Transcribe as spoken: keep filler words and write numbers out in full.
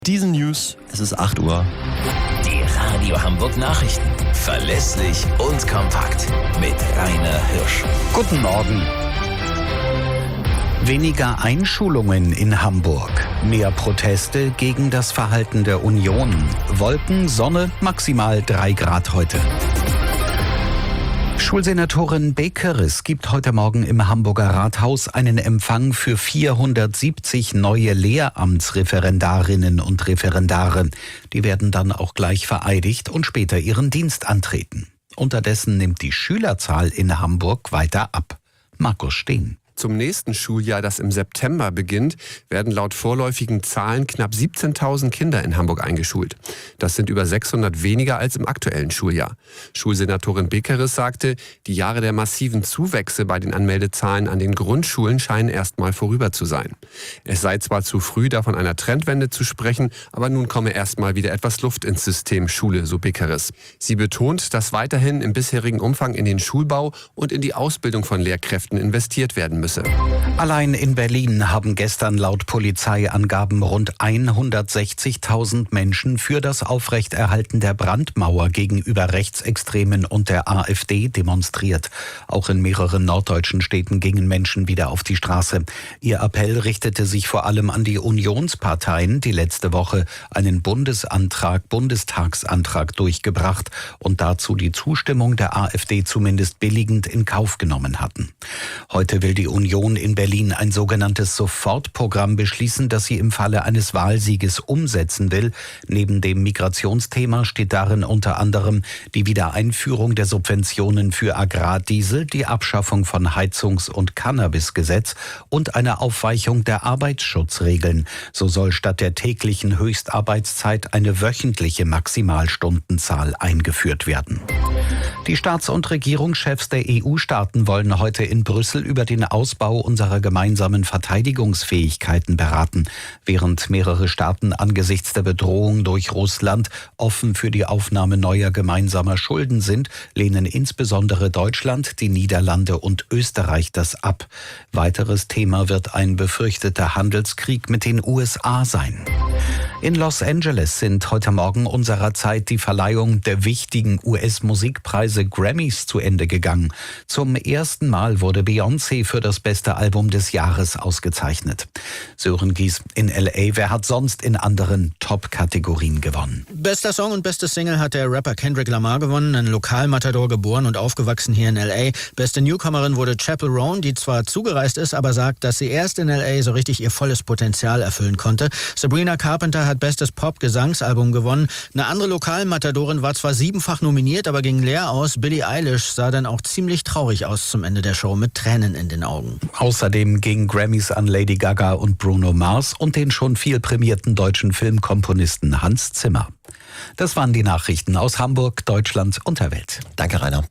Diesen News, es ist acht Uhr. Die Radio Hamburg Nachrichten. Verlässlich und kompakt. Mit Rainer Hirsch. Guten Morgen. Weniger Einschulungen in Hamburg. Mehr Proteste gegen das Verhalten der Union. Wolken, Sonne, maximal drei Grad heute. Schulsenatorin Bekeres gibt heute Morgen im Hamburger Rathaus einen Empfang für vierhundertsiebzig neue Lehramtsreferendarinnen und Referendare. Die werden dann auch gleich vereidigt und später ihren Dienst antreten. Unterdessen nimmt die Schülerzahl in Hamburg weiter ab. Markus Steen. Zum nächsten Schuljahr, das im September beginnt, werden laut vorläufigen Zahlen knapp siebzehntausend Kinder in Hamburg eingeschult. Das sind über sechshundert weniger als im aktuellen Schuljahr. Schulsenatorin Bekeres sagte, die Jahre der massiven Zuwächse bei den Anmeldezahlen an den Grundschulen scheinen erstmal vorüber zu sein. Es sei zwar zu früh, da von einer Trendwende zu sprechen, aber nun komme erstmal wieder etwas Luft ins System Schule, so Bekeres. Sie betont, dass weiterhin im bisherigen Umfang in den Schulbau und in die Ausbildung von Lehrkräften investiert werden müsse. Allein in Berlin haben gestern laut Polizeiangaben rund hundertsechzigtausend Menschen für das Aufrechterhalten der Brandmauer gegenüber Rechtsextremen und der AfD demonstriert. Auch in mehreren norddeutschen Städten gingen Menschen wieder auf die Straße. Ihr Appell richtete sich vor allem an die Unionsparteien, die letzte Woche einen Bundesantrag, Bundestagsantrag durchgebracht und dazu die Zustimmung der AfD zumindest billigend in Kauf genommen hatten. Heute will die Union in Berlin ein sogenanntes Sofortprogramm beschließen, das sie im Falle eines Wahlsieges umsetzen will. Neben dem Migrationsthema steht darin unter anderem die Wiedereinführung der Subventionen für Agrardiesel, die Abschaffung von Heizungs- und Cannabisgesetz und eine Aufweichung der Arbeitsschutzregeln. So soll statt der täglichen Höchstarbeitszeit eine wöchentliche Maximalstundenzahl eingeführt werden. Die Staats- und Regierungschefs der E U-Staaten wollen heute in Brüssel über den Ausbau unserer gemeinsamen Verteidigungsfähigkeiten beraten. Während mehrere Staaten angesichts der Bedrohung durch Russland offen für die Aufnahme neuer gemeinsamer Schulden sind, lehnen insbesondere Deutschland, die Niederlande und Österreich das ab. Weiteres Thema wird ein befürchteter Handelskrieg mit den U S A sein. In Los Angeles sind heute Morgen unserer Zeit die Verleihung der wichtigen U S-Musikpreise Grammys zu Ende gegangen. Zum ersten Mal wurde Beyoncé für das beste Album des Jahres ausgezeichnet. Sören Gies in L A. Wer hat sonst in anderen Top-Kategorien gewonnen? Bester Song und beste Single hat der Rapper Kendrick Lamar gewonnen, ein Lokalmatador, geboren und aufgewachsen hier in L A. Beste Newcomerin wurde Chappell Roan, die zwar zugereist ist, aber sagt, dass sie erst in L A so richtig ihr volles Potenzial erfüllen konnte. Sabrina Carpenter hat bestes Pop-Gesangsalbum gewonnen. Eine andere Lokalmatadorin war zwar siebenfach nominiert, aber ging leer aus. Billie Eilish sah dann auch ziemlich traurig aus zum Ende der Show mit Tränen in den Augen. Außerdem gingen Grammys an Lady Gaga und Bruno Mars und den schon viel prämierten deutschen Filmkomponisten Hans Zimmer. Das waren die Nachrichten aus Hamburg, Deutschland und der Welt. Danke, Rainer.